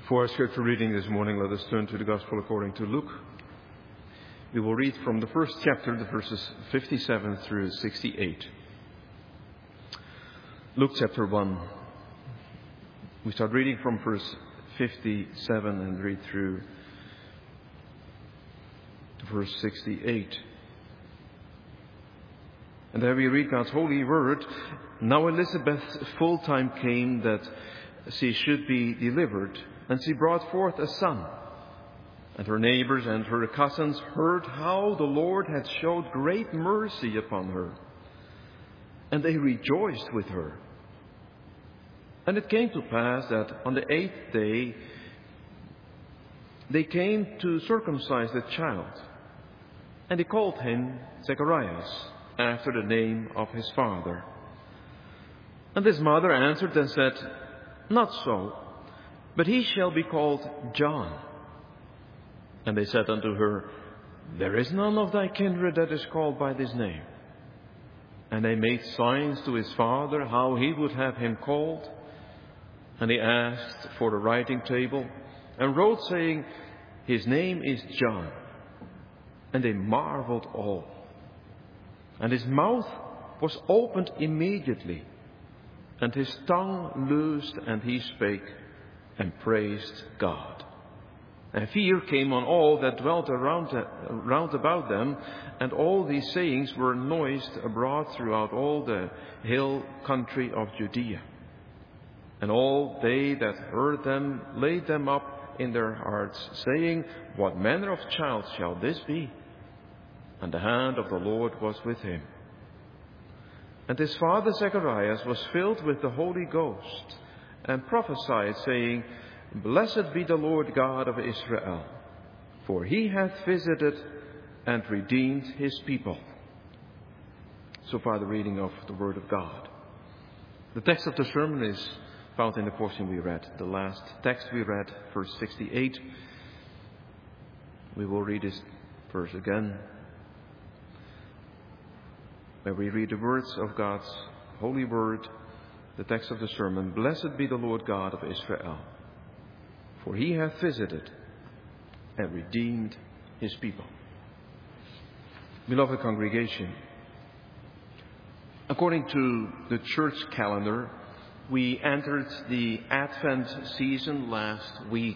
For our scripture reading this morning, let us turn to the Gospel according to Luke. We will read from the first chapter, the verses 57 through 68. Luke chapter 1. We start reading from verse 57 and read through to verse 68. And there we read God's holy word. Now Elizabeth's full time came that she should be delivered, and she brought forth a son. And her neighbors and her cousins heard how the Lord had showed great mercy upon her, and they rejoiced with her. And it came to pass that on the 8th day they came to circumcise the child, and they called him Zacharias, after the name of his father. And his mother answered and said, Not so, but he shall be called John. And they said unto her, There is none of thy kindred that is called by this name. And they made signs to his father how he would have him called. And he asked for the writing table, and wrote, saying, His name is John. And they marveled all. And his mouth was opened immediately, and his tongue loosed, and he spake, and praised God. And fear came on all that dwelt round about them, and all these sayings were noised abroad throughout all the hill country of Judea. And all they that heard them laid them up in their hearts, saying, What manner of child shall this be? And the hand of the Lord was with him. And his father Zacharias was filled with the Holy Ghost, and prophesied, saying, Blessed be the Lord God of Israel, for he hath visited and redeemed his people. So far the reading of the Word of God. The text of the sermon is found in the portion we read. The last text we read, verse 68. We will read this verse again, where we read the words of God's holy word, the text of the sermon. Blessed be the Lord God of Israel, for he hath visited and redeemed his people. Beloved congregation, according to the church calendar, we entered the Advent season last week.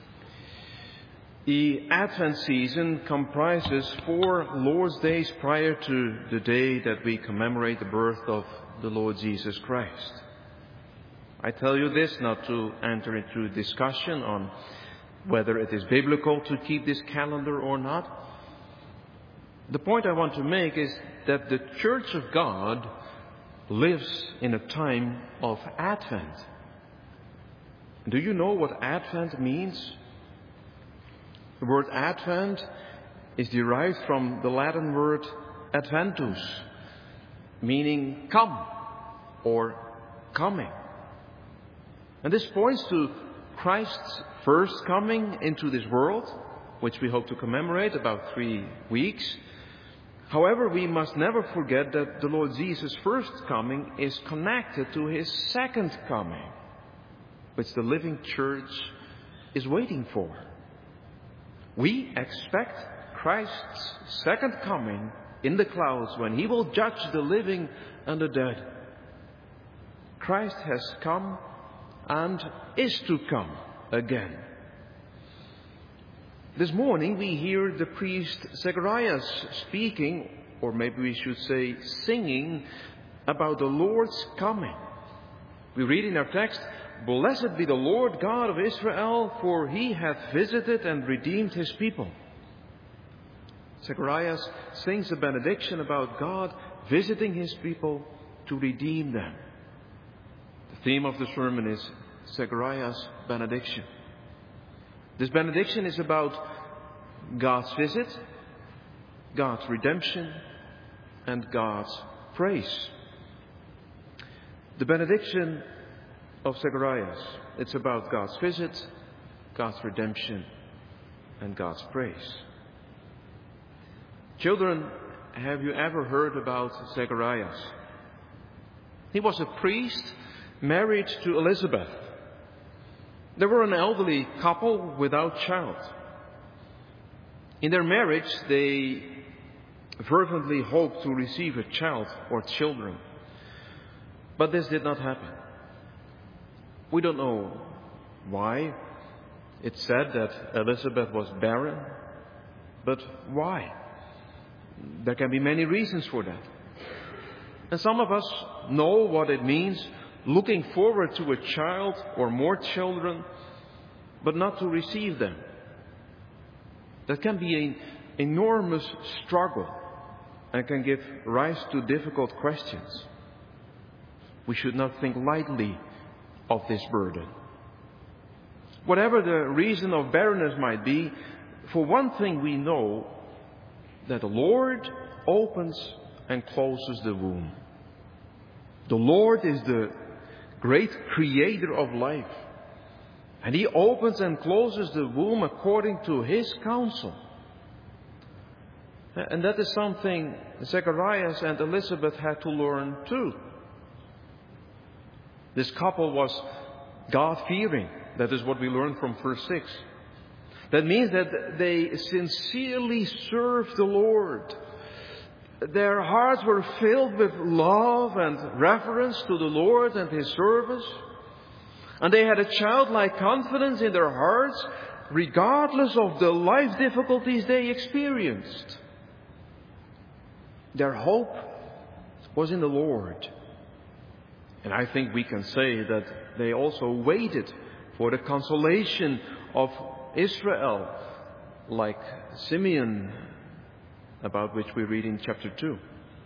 The Advent season comprises 4 Lord's days prior to the day that we commemorate the birth of the Lord Jesus Christ. I tell you this not to enter into discussion on whether it is biblical to keep this calendar or not. The point I want to make is that the Church of God lives in a time of Advent. Do you know what Advent means? The word Advent is derived from the Latin word adventus, meaning come or coming. And this points to Christ's first coming into this world, which we hope to commemorate about 3 weeks. However, we must never forget that the Lord Jesus' first coming is connected to his second coming, which the living church is waiting for. We expect Christ's second coming in the clouds when he will judge the living and the dead. Christ has come and is to come again. This morning we hear the priest Zacharias speaking, or maybe we should say singing, about the Lord's coming. We read in our text, Blessed be the Lord God of Israel, for he hath visited and redeemed his people. Zacharias sings a benediction about God visiting his people to redeem them. The theme of the sermon is Zacharias' benediction. This benediction is about God's visit, God's redemption, and God's praise. The benediction of Zacharias, it's about God's visit, God's redemption, and God's praise. Children, have you ever heard about Zacharias? He was a priest married to Elizabeth. They were an elderly couple without child. In their marriage, they fervently hoped to receive a child or children. But this did not happen. We don't know why. It's said that Elizabeth was barren. But why? There can be many reasons for that. And some of us know what it means looking forward to a child or more children, but not to receive them. That can be an enormous struggle and can give rise to difficult questions. We should not think lightly of this burden. Whatever the reason of barrenness might be, for one thing we know that the Lord opens and closes the womb. The Lord is the great creator of life. And He opens and closes the womb according to His counsel. And that is something Zacharias and Elizabeth had to learn too. This couple was God-fearing. That is what we learn from verse 6. That means that they sincerely served the Lord. Their hearts were filled with love and reverence to the Lord and His service. And they had a childlike confidence in their hearts, regardless of the life difficulties they experienced. Their hope was in the Lord. And I think we can say that they also waited for the consolation of Israel, like Simeon, about which we read in chapter 2.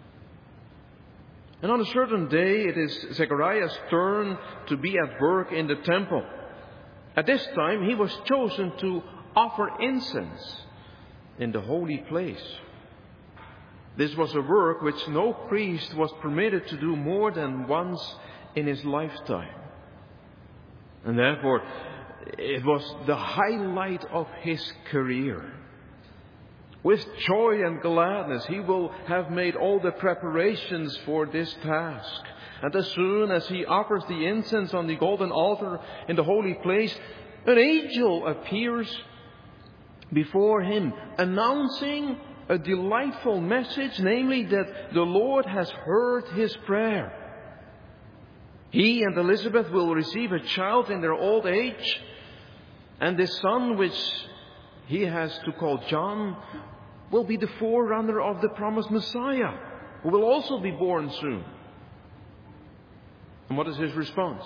And on a certain day, it is Zechariah's turn to be at work in the temple. At this time, he was chosen to offer incense in the holy place. This was a work which no priest was permitted to do more than once in his lifetime. And therefore, it was the highlight of his career. With joy and gladness, he will have made all the preparations for this task. And as soon as he offers the incense on the golden altar in the holy place, an angel appears before him, announcing a delightful message, namely that the Lord has heard his prayer. He and Elizabeth will receive a child in their old age, and this son, which he has to call John, will be the forerunner of the promised Messiah, who will also be born soon. And what is his response?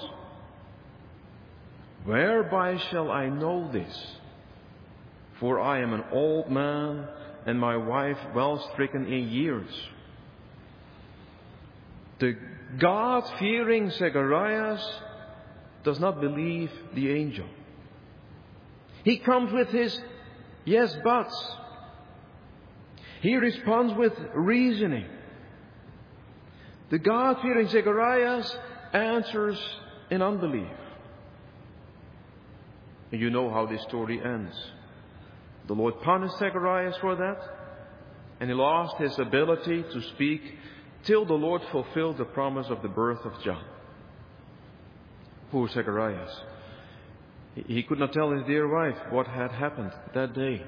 Whereby shall I know this? For I am an old man, and my wife well stricken in years. The God-fearing Zacharias does not believe the angel. He comes with his yes buts. He responds with reasoning. The God-fearing Zacharias answers in unbelief. And you know how this story ends. The Lord punished Zacharias for that, and he lost his ability to speak till the Lord fulfilled the promise of the birth of John. Poor Zacharias. He could not tell his dear wife what had happened that day.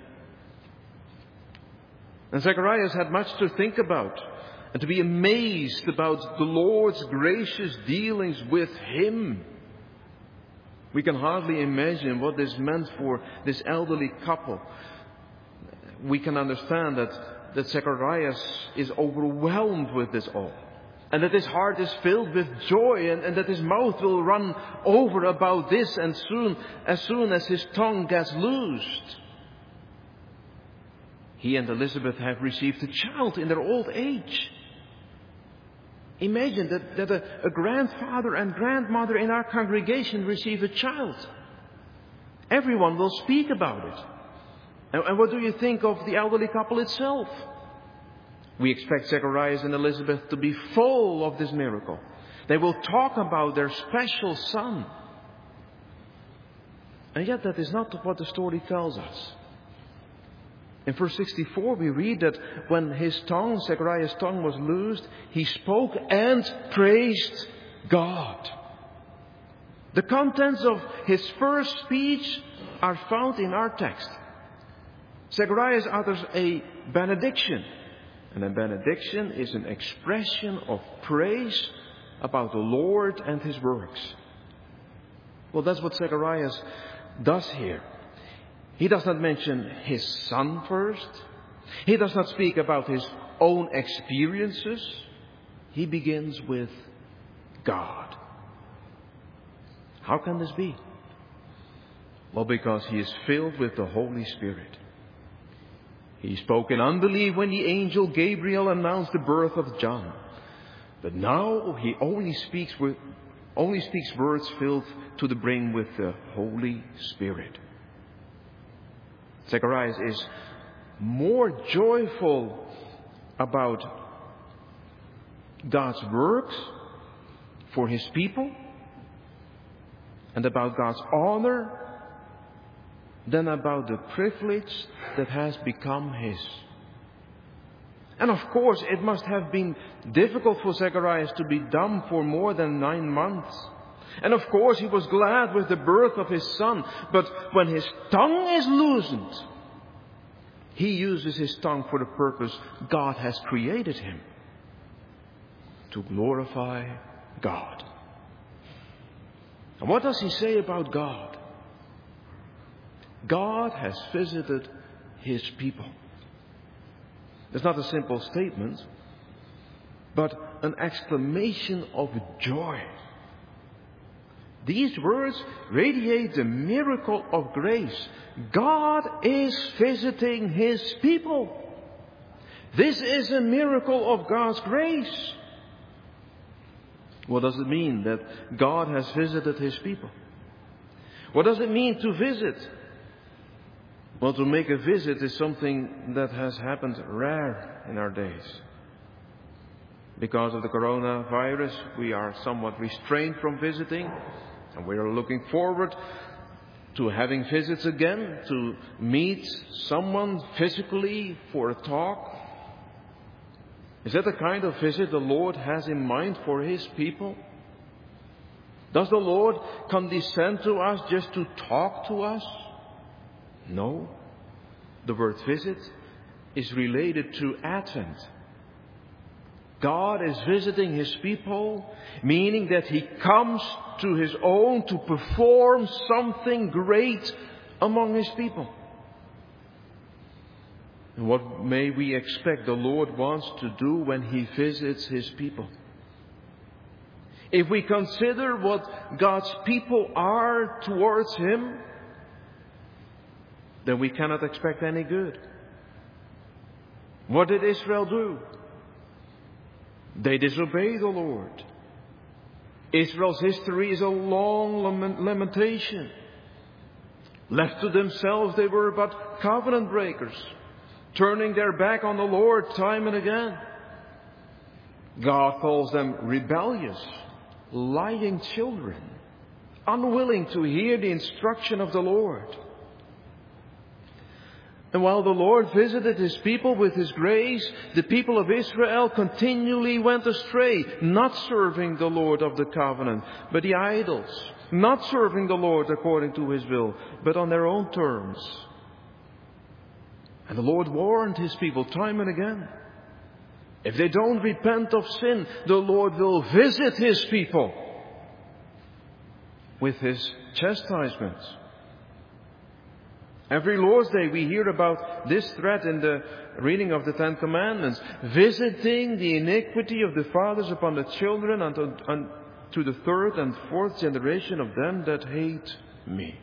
And Zacharias had much to think about and to be amazed about the Lord's gracious dealings with him. We can hardly imagine what this meant for this elderly couple. We can understand that Zacharias is overwhelmed with this all. And that his heart is filled with joy, and that his mouth will run over about this as soon as his tongue gets loosed. He and Elizabeth have received a child in their old age. Imagine that a grandfather and grandmother in our congregation receive a child. Everyone will speak about it. And what do you think of the elderly couple itself? We expect Zacharias and Elizabeth to be full of this miracle. They will talk about their special son. And yet that is not what the story tells us. In verse 64 we read that when Zechariah's tongue was loosed, he spoke and praised God. The contents of his first speech are found in our text. Zechariah utters a benediction. And a benediction is an expression of praise about the Lord and His works. Well, that's what Zechariah does here. He does not mention his son first. He does not speak about his own experiences. He begins with God. How can this be? Well, because he is filled with the Holy Spirit. He spoke in unbelief when the angel Gabriel announced the birth of John. But now he only speaks words filled to the brim with the Holy Spirit. Zechariah is more joyful about God's works for his people and about God's honor than about the privilege that has become his. And of course, it must have been difficult for Zechariah to be dumb for more than 9 months. And of course, he was glad with the birth of his son. But when his tongue is loosened, he uses his tongue for the purpose God has created him, to glorify God. And what does he say about God? God has visited his people. It's not a simple statement, but an exclamation of joy. These words radiate the miracle of grace. God is visiting his people. This is a miracle of God's grace. What does it mean that God has visited his people? What does it mean to visit? Well, to make a visit is something that has happened rare in our days. Because of the coronavirus, we are somewhat restrained from visiting, and we are looking forward to having visits again, to meet someone physically for a talk. Is that the kind of visit the Lord has in mind for his people? Does the Lord condescend to us just to talk to us? No. The word visit is related to Advent. God is visiting his people, meaning that he comes to his own to perform something great among his people. And what may we expect the Lord wants to do when he visits his people? If we consider what God's people are towards him, then we cannot expect any good. What did Israel do? They disobeyed the Lord. Israel's history is a long lamentation. Left to themselves, they were but covenant breakers, turning their back on the Lord time and again. God calls them rebellious, lying children, unwilling to hear the instruction of the Lord. And while the Lord visited his people with his grace, the people of Israel continually went astray, not serving the Lord of the covenant, but the idols, not serving the Lord according to his will, but on their own terms. And the Lord warned his people time and again. If they don't repent of sin, the Lord will visit his people with his chastisements. Every Lord's Day we hear about this threat in the reading of the Ten Commandments, visiting the iniquity of the fathers upon the children unto the third and fourth generation of them that hate me.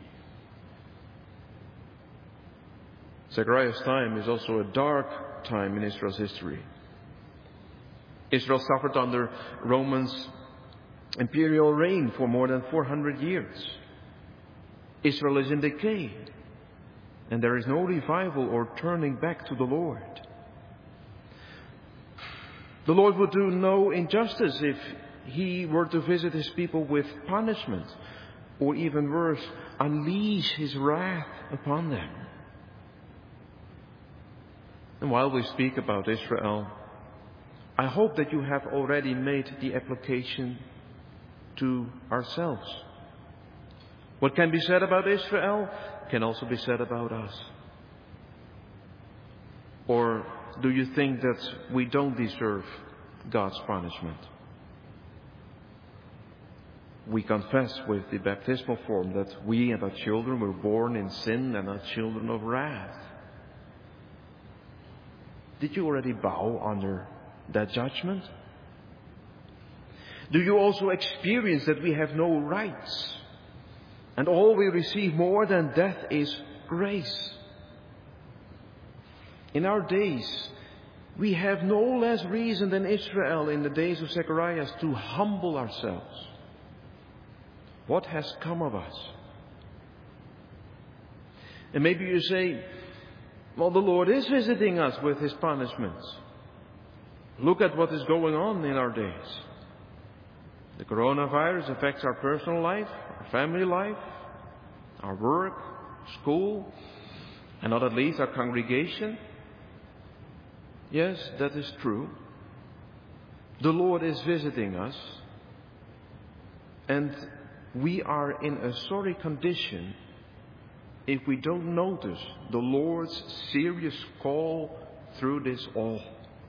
Zechariah's time is also a dark time in Israel's history. Israel suffered under Romans' imperial reign for more than 400 years. Israel is in decay. And there is no revival or turning back to the Lord. The Lord would do no injustice if he were to visit his people with punishment, or even worse, unleash his wrath upon them. And while we speak about Israel, I hope that you have already made the application to ourselves. What can be said about Israel can also be said about us. Or do you think that we don't deserve God's punishment? We confess with the baptismal form that we and our children were born in sin and are children of wrath. Did you already bow under that judgment? Do you also experience that we have no rights and all we receive more than death is grace? In our days, we have no less reason than Israel in the days of Zacharias to humble ourselves. What has come of us? And maybe you say, well, the Lord is visiting us with His punishments. Look at what is going on in our days. The coronavirus affects our personal life, our family life, our work, school, and not at least our congregation. Yes, that is true. The Lord is visiting us, and we are in a sorry condition if we don't notice the Lord's serious call through this all.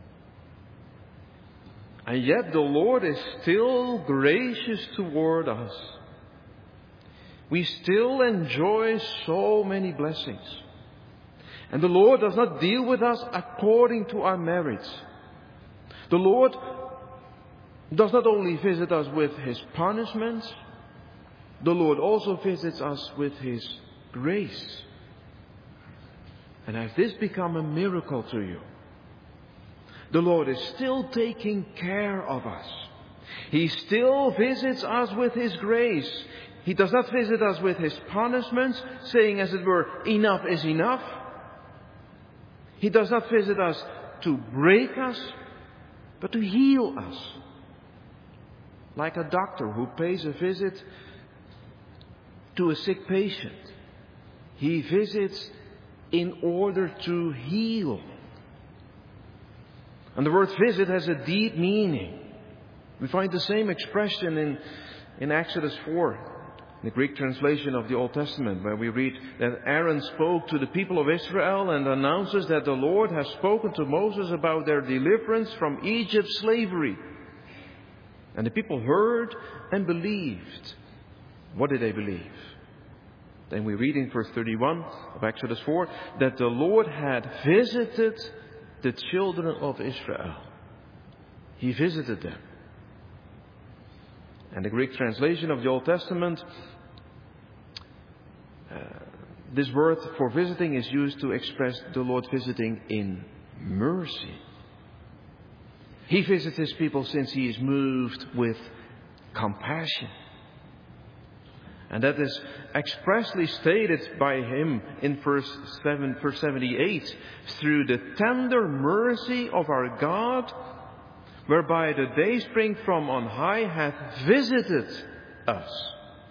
And yet the Lord is still gracious toward us. We still enjoy so many blessings. And the Lord does not deal with us according to our merits. The Lord does not only visit us with His punishments, the Lord also visits us with His grace. And has this become a miracle to you? The Lord is still taking care of us. He still visits us with His grace. He does not visit us with His punishments, saying as it were, enough is enough. He does not visit us to break us, but to heal us. Like a doctor who pays a visit to a sick patient. He visits in order to heal. And the word visit has a deep meaning. We find the same expression in Exodus 4, the Greek translation of the Old Testament, where we read that Aaron spoke to the people of Israel and announces that the Lord has spoken to Moses about their deliverance from Egypt's slavery. And the people heard and believed. What did they believe? Then we read in verse 31 of Exodus 4 that the Lord had visited the children of Israel. He visited them. And the Greek translation of the Old Testament, this word for visiting is used to express the Lord visiting in mercy. He visits His people since He is moved with compassion. And that is expressly stated by Him in verse 78, through the tender mercy of our God, whereby the dayspring from on high hath visited us.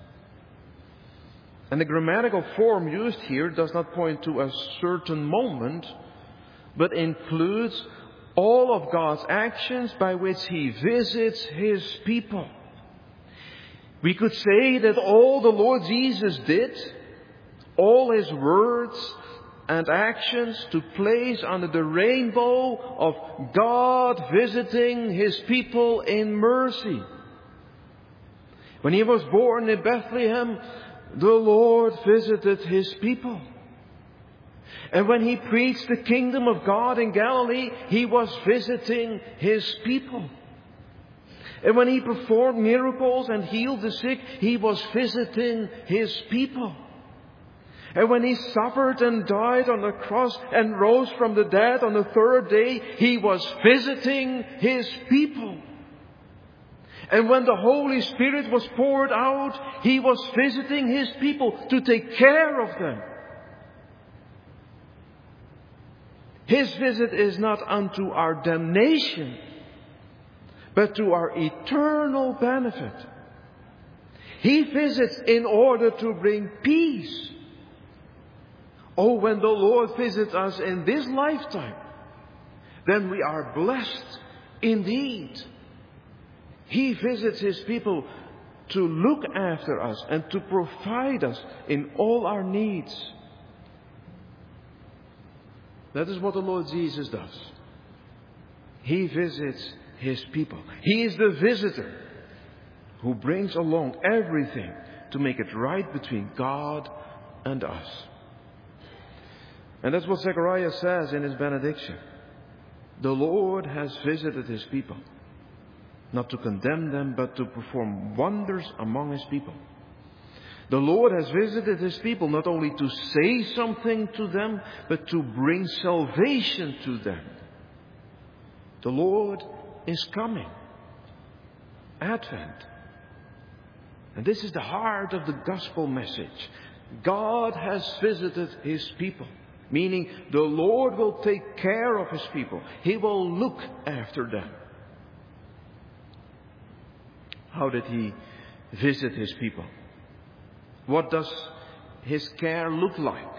And the grammatical form used here does not point to a certain moment, but includes all of God's actions by which He visits His people. We could say that all the Lord Jesus did, all His words and actions took place under the rainbow of God visiting His people in mercy. When He was born in Bethlehem, the Lord visited His people. And when He preached the kingdom of God in Galilee, He was visiting His people. And when He performed miracles and healed the sick, He was visiting His people. And when He suffered and died on the cross and rose from the dead on the third day, He was visiting His people. And when the Holy Spirit was poured out, He was visiting His people to take care of them. His visit is not unto our damnation, but to our eternal benefit. He visits in order to bring peace. Oh, when the Lord visits us in this lifetime, then we are blessed indeed. He visits His people to look after us and to provide us in all our needs. That is what the Lord Jesus does. He visits His people. He is the visitor who brings along everything to make it right between God and us. And that's what Zechariah says in his benediction. The Lord has visited His people, not to condemn them, but to perform wonders among His people. The Lord has visited His people not only to say something to them, but to bring salvation to them. The Lord is coming. Advent. And this is the heart of the gospel message. God has visited His people. Meaning the Lord will take care of His people. He will look after them. How did He visit His people? What does His care look like?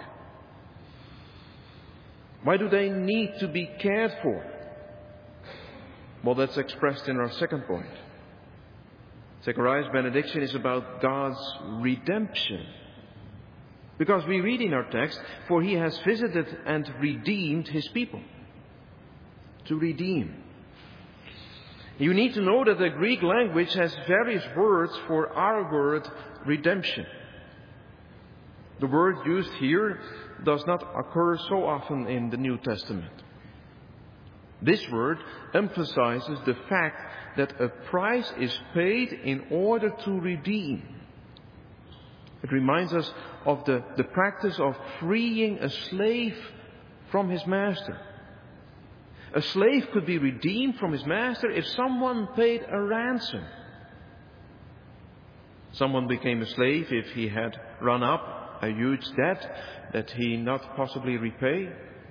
Why do they need to be cared for? Well, that's expressed in our second point. Zechariah's benediction is about God's redemption. Because we read in our text, for He has visited and redeemed His people. To redeem. You need to know that the Greek language has various words for our word redemption. The word used here does not occur so often in the New Testament. This word emphasizes the fact that a price is paid in order to redeem. It reminds us of the practice of freeing a slave from his master. A slave could be redeemed from his master if someone paid a ransom. Someone became a slave if he had run up a huge debt that he not possibly repay.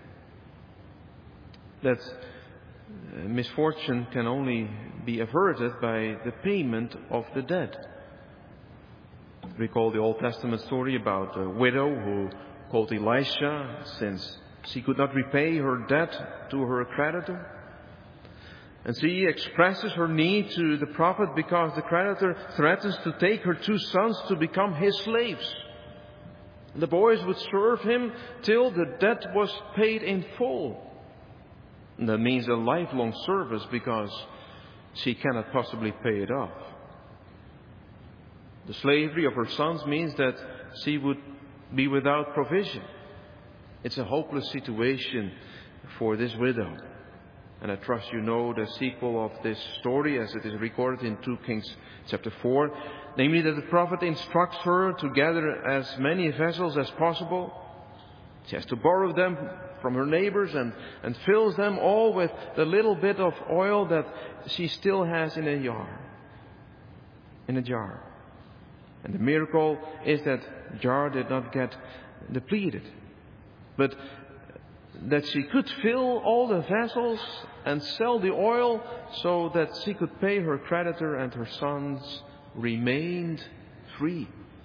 That misfortune can only be averted by the payment of the debt. Recall the Old Testament story about a widow who called Elisha since she could not repay her debt to her creditor. And she expresses her need to the prophet because the creditor threatens to take her 2 sons to become his slaves. The boys would serve him till the debt was paid in full. And that means a lifelong service because she cannot possibly pay it off. The slavery of her sons means that she would be without provision. It's a hopeless situation for this widow. And I trust you know the sequel of this story as it is recorded in 2 Kings chapter 4. Namely that the prophet instructs her to gather as many vessels as possible. She has to borrow them from her neighbors and fills them all with the little bit of oil that she still has in a jar. And the miracle is that jar did not get depleted, but that she could fill all the vessels and sell the oil so that she could pay her creditor and her sons remained free.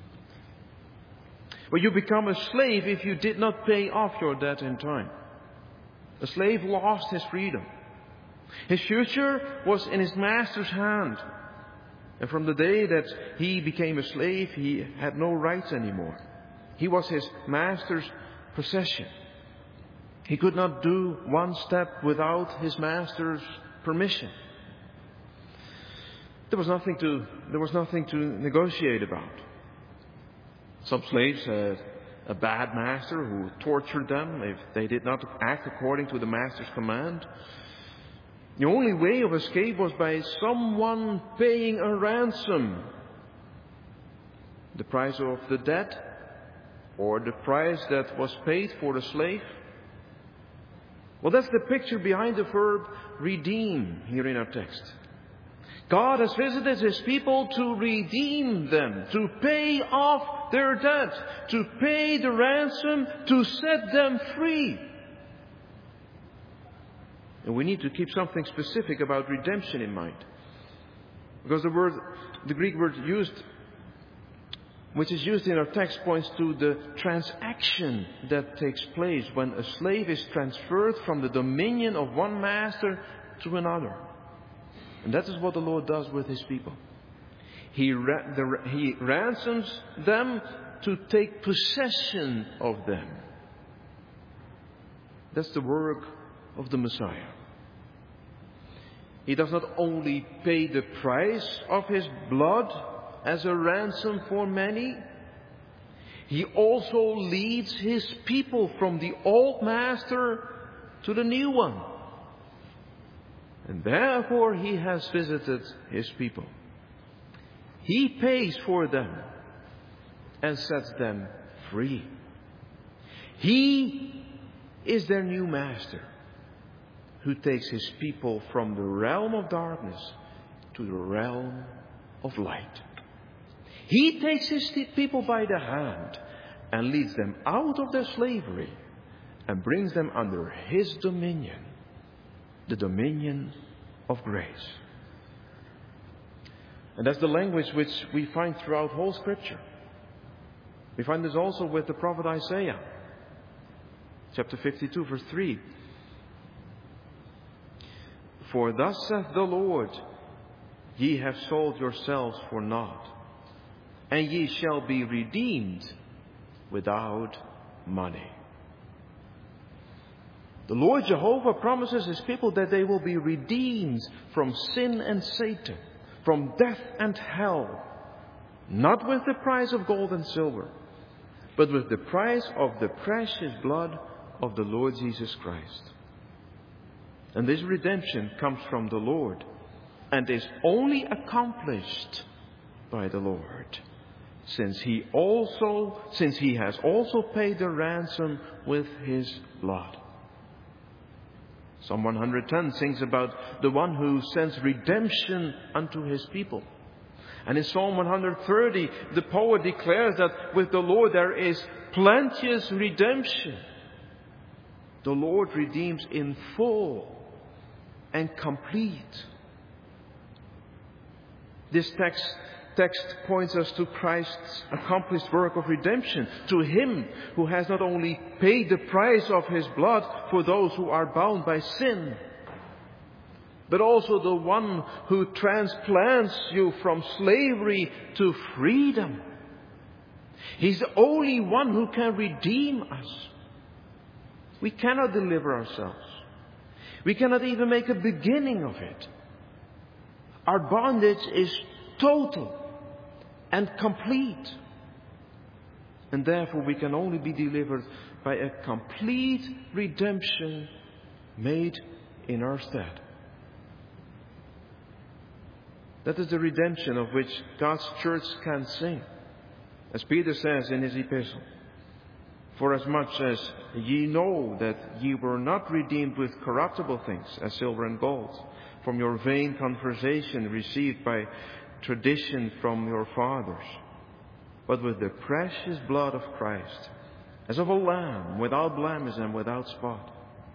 Well, you become a slave if you did not pay off your debt in time. A slave lost his freedom. His future was in his master's hand. And from the day that he became a slave, he had no rights anymore. He was his master's possession. He could not do one step without his master's permission. There was nothing to negotiate about. Some slaves had a bad master who tortured them if they did not act according to the master's command. The only way of escape was by someone paying a ransom. The price of the debt or the price that was paid for the slave. Well, that's the picture behind the verb redeem here in our text. God has visited His people to redeem them, to pay off their debt, to pay the ransom, to set them free. And we need to keep something specific about redemption in mind. Because the Greek word which is used in our text, points to the transaction that takes place when a slave is transferred from the dominion of one master to another. And that is what the Lord does with His people. He ransoms them to take possession of them. That's the work of the Messiah. He does not only pay the price of His blood as a ransom for many, He also leads His people from the old master to the new one. And therefore He has visited His people. He pays for them and sets them free. He is their new master who takes His people from the realm of darkness to the realm of light. He takes His people by the hand and leads them out of their slavery and brings them under His dominion, the dominion of grace. And that's the language which we find throughout whole Scripture. We find this also with the prophet Isaiah, chapter 52, verse 3. For thus saith the Lord, ye have sold yourselves for naught, and ye shall be redeemed without money. The Lord Jehovah promises His people that they will be redeemed from sin and Satan, from death and hell, not with the price of gold and silver, but with the price of the precious blood of the Lord Jesus Christ. And this redemption comes from the Lord and is only accomplished by the Lord, since He has also paid the ransom with His blood. Psalm 110 sings about the one who sends redemption unto His people. And in Psalm 130, the poet declares that with the Lord there is plenteous redemption. The Lord redeems in full and complete. This text points us to Christ's accomplished work of redemption, to Him who has not only paid the price of His blood for those who are bound by sin, but also the one who transplants you from slavery to freedom. He's the only one who can redeem us. We cannot deliver ourselves. We cannot even make a beginning of it. Our bondage is total and complete. And therefore we can only be delivered by a complete redemption made in our stead. That is the redemption of which God's church can sing. As Peter says in his epistle, for as much as ye know that ye were not redeemed with corruptible things, as silver and gold, from your vain conversation received by tradition from your fathers, but with the precious blood of Christ, as of a lamb, without blemish and without spot.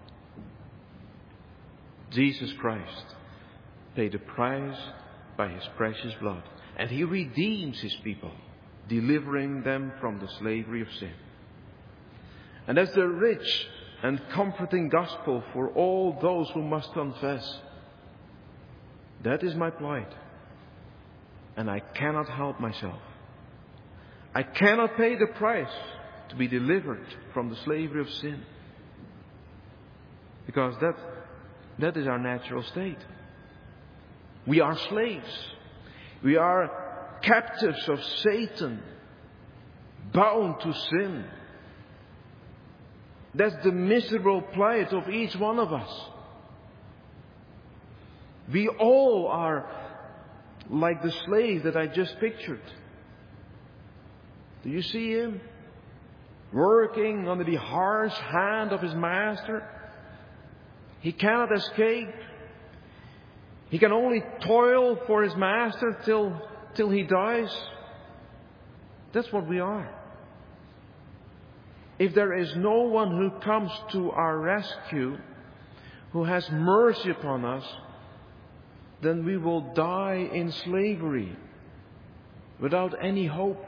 Jesus Christ paid the price by His precious blood, and He redeems His people, delivering them from the slavery of sin. And that's the rich and comforting gospel for all those who must confess, that is my plight, and I cannot help myself. I cannot pay the price to be delivered from the slavery of sin, because that is our natural state. We are slaves. We are captives of Satan, bound to sin. That's the miserable plight of each one of us. We all are like the slave that I just pictured. Do you see him working under the harsh hand of his master? He cannot escape. He can only toil for his master till he dies. That's what we are. If there is no one who comes to our rescue, who has mercy upon us, then we will die in slavery without any hope.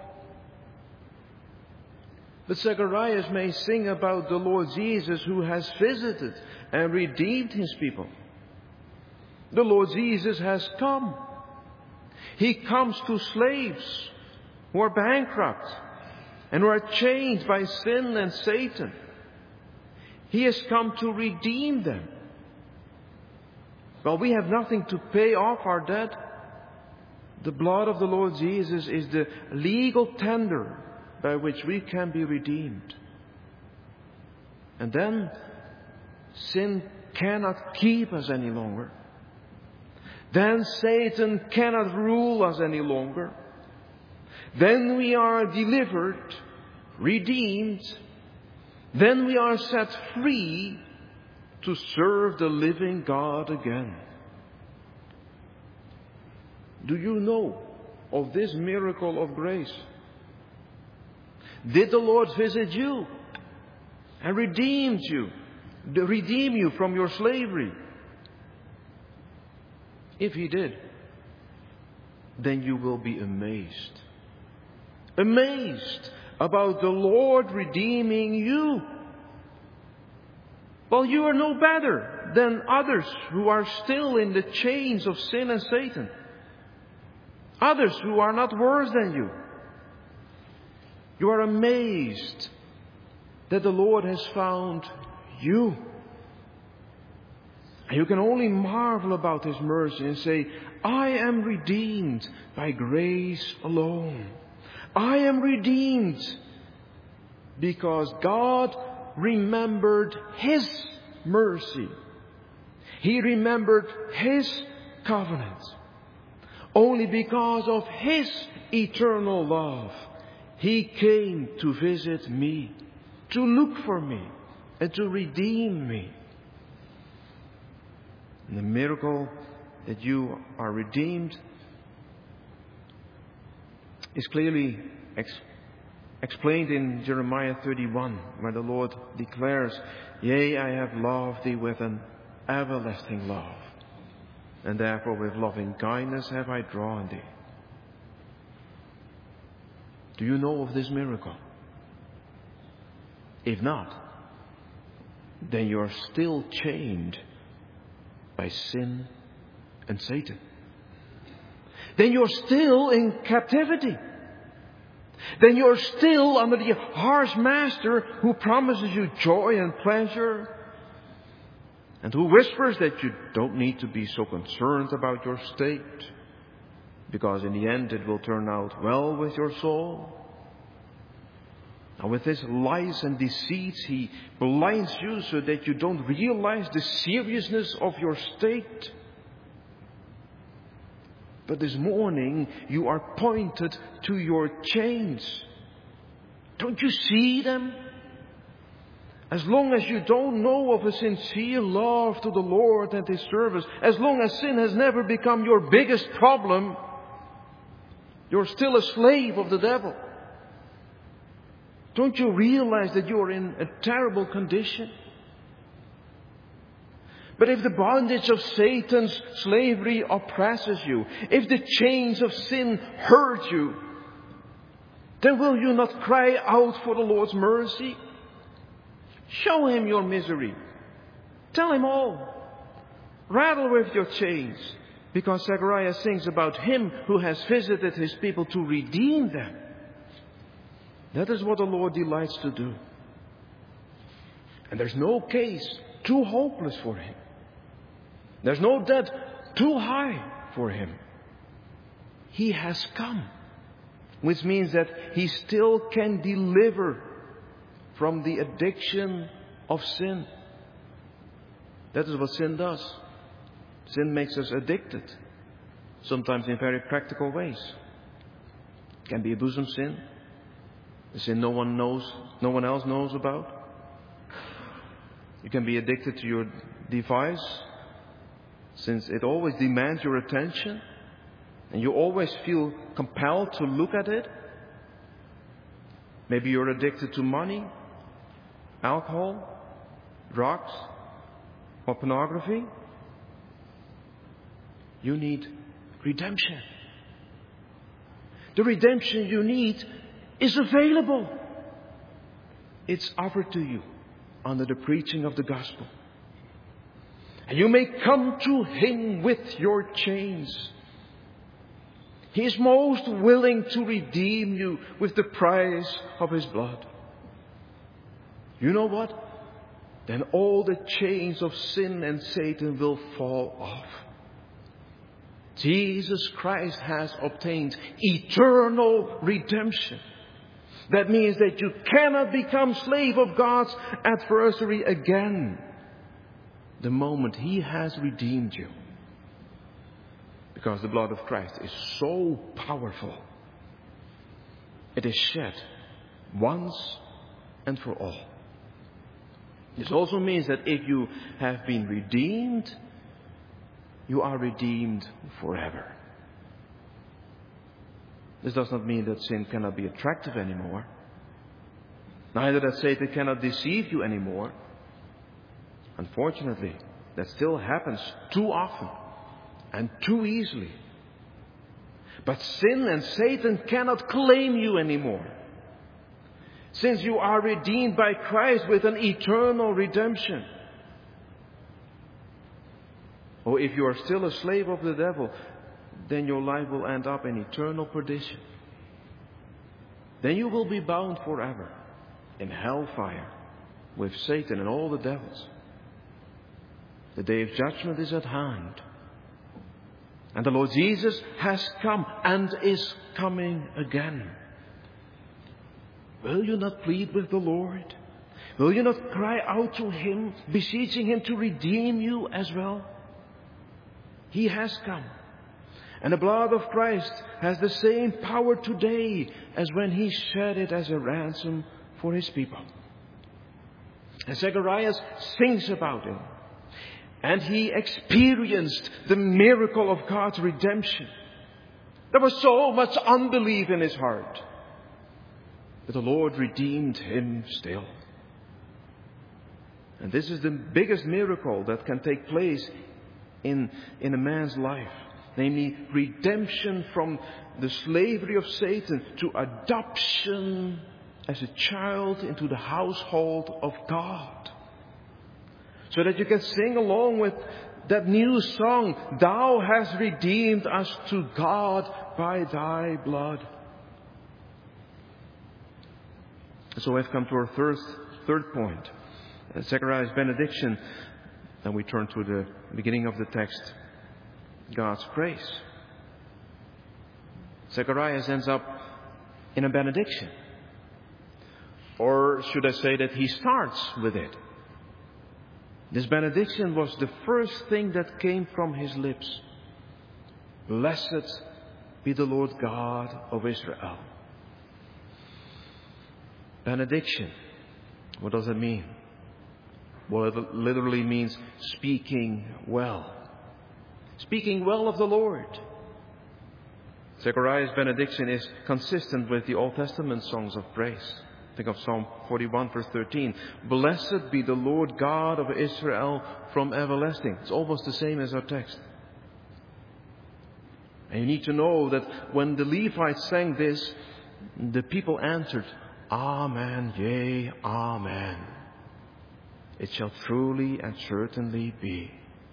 But Zacharias may sing about the Lord Jesus who has visited and redeemed His people. The Lord Jesus has come. He comes to slaves who are bankrupt and who are chained by sin and Satan. He has come to redeem them. Well, we have nothing to pay off our debt. The blood of the Lord Jesus is the legal tender by which we can be redeemed. And then sin cannot keep us any longer. Then Satan cannot rule us any longer. Then we are delivered, redeemed. Then we are set free to serve the living God again. Do you know of this miracle of grace? Did the Lord visit you and redeem you from your slavery? If He did, then you will be amazed. Amazed about the Lord redeeming you. Well, you are no better than others who are still in the chains of sin and Satan. Others who are not worse than you. You are amazed that the Lord has found you. And you can only marvel about His mercy and say, I am redeemed by grace alone. I am redeemed because God remembered His mercy. He remembered His covenant. Only because of His eternal love, He came to visit me, to look for me, and to redeem me. And the miracle that you are redeemed is clearly explained in Jeremiah 31, where the Lord declares, Yea, I have loved thee with an everlasting love, and therefore with loving kindness have I drawn thee. Do you know of this miracle? If not, then you are still chained by sin and Satan. Then you're still in captivity. Then you're still under the harsh master who promises you joy and pleasure, and who whispers that you don't need to be so concerned about your state, because in the end it will turn out well with your soul. And with his lies and deceits, he blinds you so that you don't realize the seriousness of your state. But this morning you are pointed to your chains. Don't you see them? As long as you don't know of a sincere love to the Lord and His service, as long as sin has never become your biggest problem, you're still a slave of the devil. Don't you realize that you're in a terrible condition? But if the bondage of Satan's slavery oppresses you, if the chains of sin hurt you, then will you not cry out for the Lord's mercy? Show Him your misery. Tell Him all. Rattle with your chains, because Zechariah sings about Him who has visited His people to redeem them. That is what the Lord delights to do. And there's no case too hopeless for Him. There's no debt too high for Him. He has come, which means that He still can deliver from the addiction of sin. That is what sin does. Sin makes us addicted, sometimes in very practical ways. It can be a bosom sin, a sin no one else knows about. You can be addicted to your device, since it always demands your attention, and you always feel compelled to look at it. Maybe you're addicted to money, alcohol, drugs, or pornography. You need redemption. The redemption you need is available. It's offered to you under the preaching of the gospel. And you may come to Him with your chains. He is most willing to redeem you with the price of His blood. You know what? Then all the chains of sin and Satan will fall off. Jesus Christ has obtained eternal redemption. That means that you cannot become slave of God's adversary again the moment He has redeemed you. Because the blood of Christ is so powerful. It is shed once and for all. This also means that if you have been redeemed, you are redeemed forever. This does not mean that sin cannot be attractive anymore. Neither that Satan cannot deceive you anymore. Unfortunately, that still happens too often and too easily. But sin and Satan cannot claim you anymore. Since you are redeemed by Christ with an eternal redemption. Or if you are still a slave of the devil, then your life will end up in eternal perdition. Then you will be bound forever in hellfire with Satan and all the devils. The day of judgment is at hand. And the Lord Jesus has come and is coming again. Will you not plead with the Lord? Will you not cry out to Him, beseeching Him to redeem you as well? He has come. And the blood of Christ has the same power today as when He shed it as a ransom for His people. And Zacharias sings about Him. And he experienced the miracle of God's redemption. There was so much unbelief in his heart. But the Lord redeemed him still. And this is the biggest miracle that can take place in a man's life. Namely, redemption from the slavery of Satan to adoption as a child into the household of God. So that you can sing along with that new song, Thou hast redeemed us to God by Thy blood. So I've come to our third point. Zechariah's benediction. Then we turn to the beginning of the text. God's grace. Zacharias ends up in a benediction. Or should I say that he starts with it. This benediction was the first thing that came from his lips. Blessed be the Lord God of Israel. Benediction. What does it mean? Well, it literally means speaking well. Speaking well of the Lord. Zechariah's benediction is consistent with the Old Testament songs of praise. Think of Psalm 41 verse 13. Blessed be the Lord God of Israel from everlasting. It's almost the same as our text. And you need to know that when the Levites sang this, the people answered, Amen, yea, Amen. It shall truly and certainly be.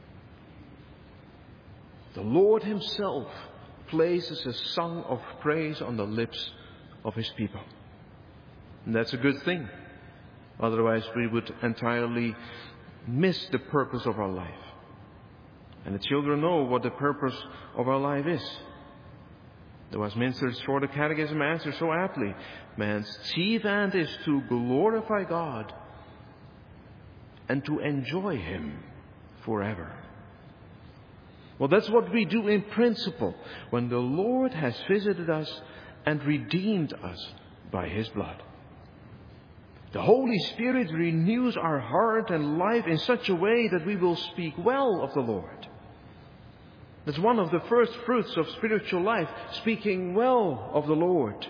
The Lord Himself places a song of praise on the lips of His people. And that's a good thing. Otherwise we would entirely miss the purpose of our life. And the children know what the purpose of our life is. The Westminster Shorter Catechism answers so aptly. Man's chief end is to glorify God and to enjoy Him forever. Well, that's what we do in principle when the Lord has visited us and redeemed us by His blood. The Holy Spirit renews our heart and life in such a way that we will speak well of the Lord. That's one of the first fruits of spiritual life, speaking well of the Lord.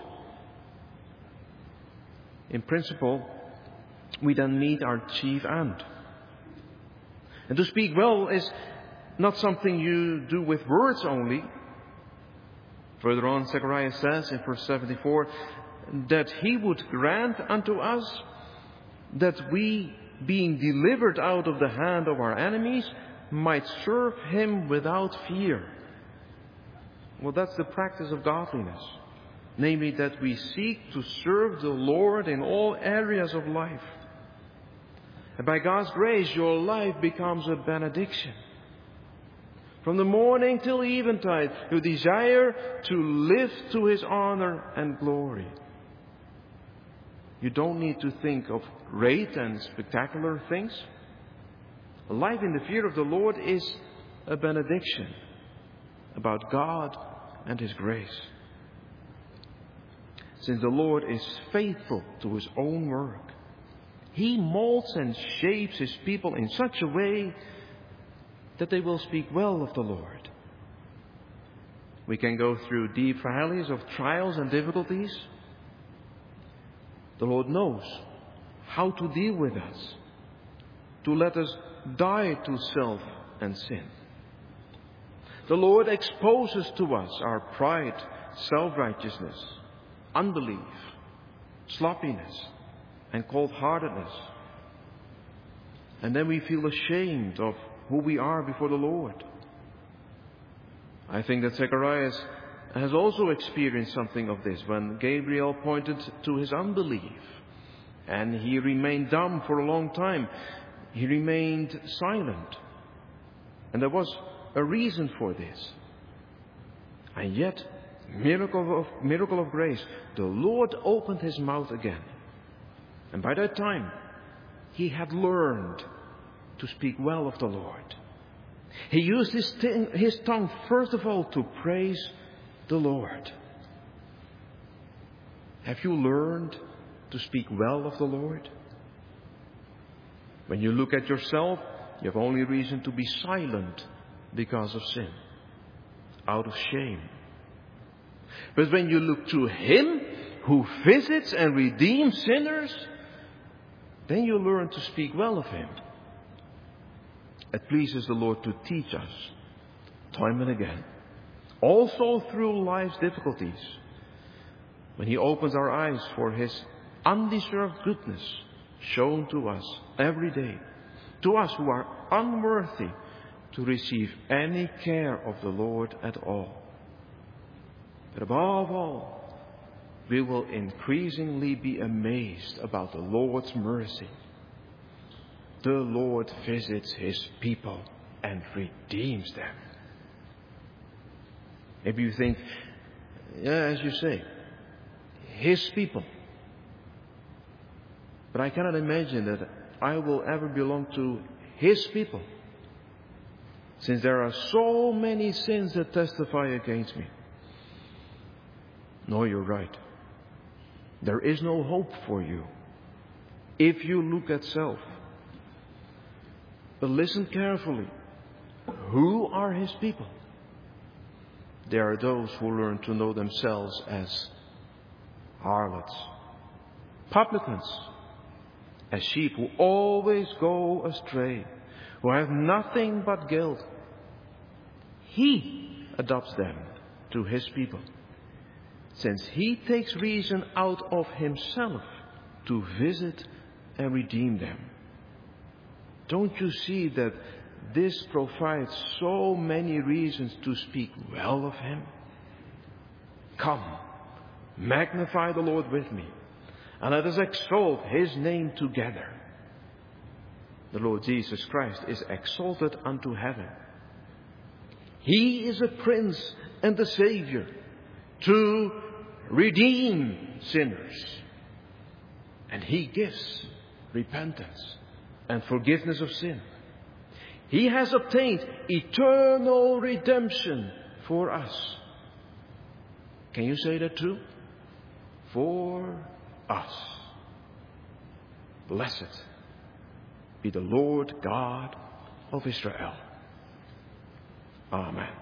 In principle, we then meet our chief end. And to speak well is not something you do with words only. Further on, Zechariah says in verse 74, that He would grant unto us that we, being delivered out of the hand of our enemies, might serve Him without fear. Well, that's the practice of godliness. Namely, that we seek to serve the Lord in all areas of life. And by God's grace, your life becomes a benediction. From the morning till eventide, you desire to live to His honor and glory. You don't need to think of great and spectacular things. A life in the fear of the Lord is a benediction about God and His grace. Since the Lord is faithful to His own work, He molds and shapes His people in such a way that they will speak well of the Lord. We can go through deep valleys of trials and difficulties. The Lord knows how to deal with us, to let us die to self and sin. The Lord exposes to us our pride, self-righteousness, unbelief, sloppiness, and cold-heartedness. And then we feel ashamed of who we are before the Lord. I think that Zacharias has also experienced something of this when Gabriel pointed to his unbelief. And he remained dumb for a long time. He remained silent. And there was a reason for this. And yet, miracle of grace, the Lord opened his mouth again. And by that time, he had learned to speak well of the Lord. He used his tongue, first of all, to praise the Lord. Have you learned to speak well of the Lord? When you look at yourself, you have only reason to be silent because of sin, out of shame. But when you look to Him who visits and redeems sinners, then you learn to speak well of Him. It pleases the Lord to teach us, time and again, also through life's difficulties, when He opens our eyes for His undeserved goodness shown to us every day, to us who are unworthy to receive any care of the Lord at all. But above all, we will increasingly be amazed about the Lord's mercy. The Lord visits His people and redeems them. Maybe you think, as you say, His people. But I cannot imagine that I will ever belong to His people, since there are so many sins that testify against me. No, you're right. There is no hope for you if you look at self. But listen carefully. Who are His people? They are those who learn to know themselves as harlots, publicans, as sheep who always go astray, who have nothing but guilt. He adopts them to His people, since He takes reason out of Himself to visit and redeem them. Don't you see that this provides so many reasons to speak well of Him? Come, magnify the Lord with me, and let us exalt His name together. The Lord Jesus Christ is exalted unto heaven. He is a Prince and a Savior to redeem sinners. And He gives repentance and forgiveness of sin. He has obtained eternal redemption for us. Can you say that too? For us. Blessed be the Lord God of Israel. Amen.